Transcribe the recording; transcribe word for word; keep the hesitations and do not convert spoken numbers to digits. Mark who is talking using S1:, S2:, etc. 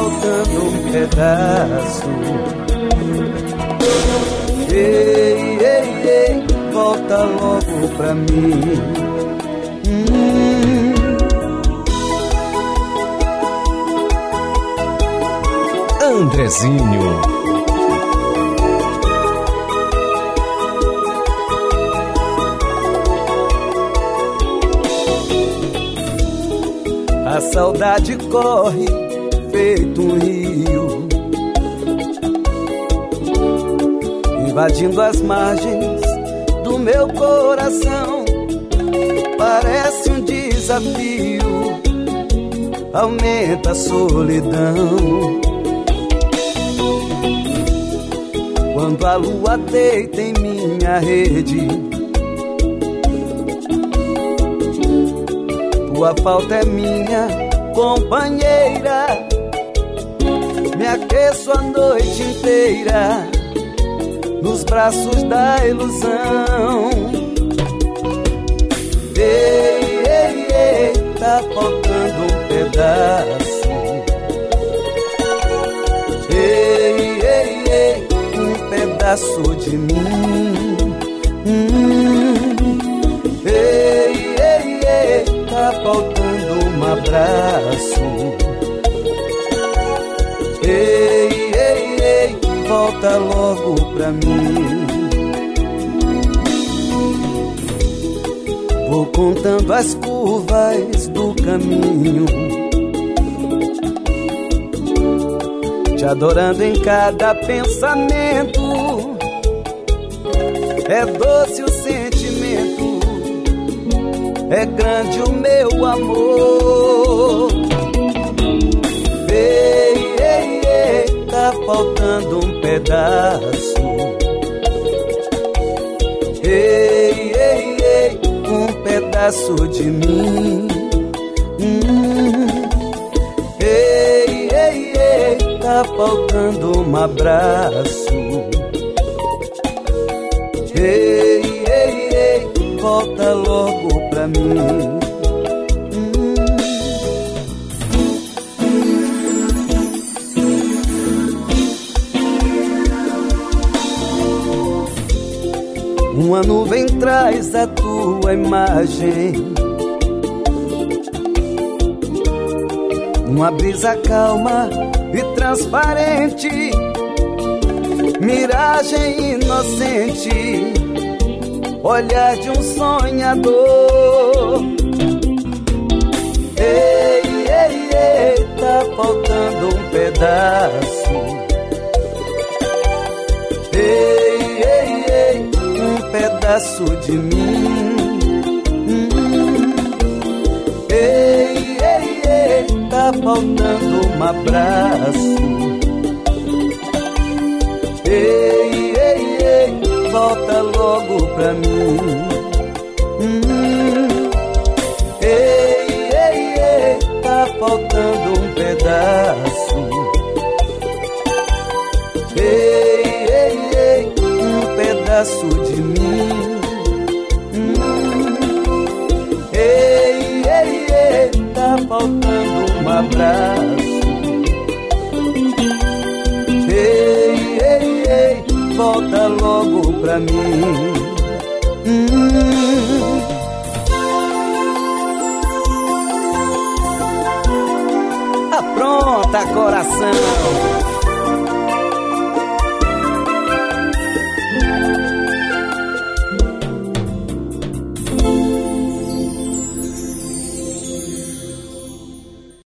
S1: faltando um pedaço. Ei, ei, ei, volta logo pra mim. hum.
S2: Andrezinho.
S1: A saudade corre feito um rio, invadindo as margens do meu coração. Parece um desafio, aumenta a solidão. Quando a lua deita em minha rede, tua falta é minha companheira. Me aqueço a noite inteira nos braços da ilusão. Ei, ei, ei, tá faltando um pedaço. Ei, ei, ei, um pedaço de mim. hum. Ei, ei, ei, tá faltando um abraço. Ei, ei, ei, volta logo pra mim. Vou contando as curvas do caminho, te adorando em cada pensamento. É doce o sentimento, é grande o meu amor. Ei, ei, ei, tá faltando um pedaço. Ei, ei, ei, um pedaço de mim. hum. Ei, ei, ei, tá faltando um abraço. Ei, ei, ei, volta logo pra mim. hum. Uma nuvem traz a tua imagem, uma brisa calma e transparente, miragem inocente, olhar de um sonhador. Ei, ei, ei, tá faltando um pedaço. Ei, ei, ei, um pedaço de mim. hum. Ei, ei, ei, tá faltando um abraço. Ei, ei, ei, volta logo pra mim. hum. Ei, ei, ei, tá faltando um pedaço. Ei, ei, ei, um pedaço de mim. hum. Ei, ei, ei, tá faltando um abraço. Ei, ei, ei, volta logo pra mim. hum. Apronta, coração.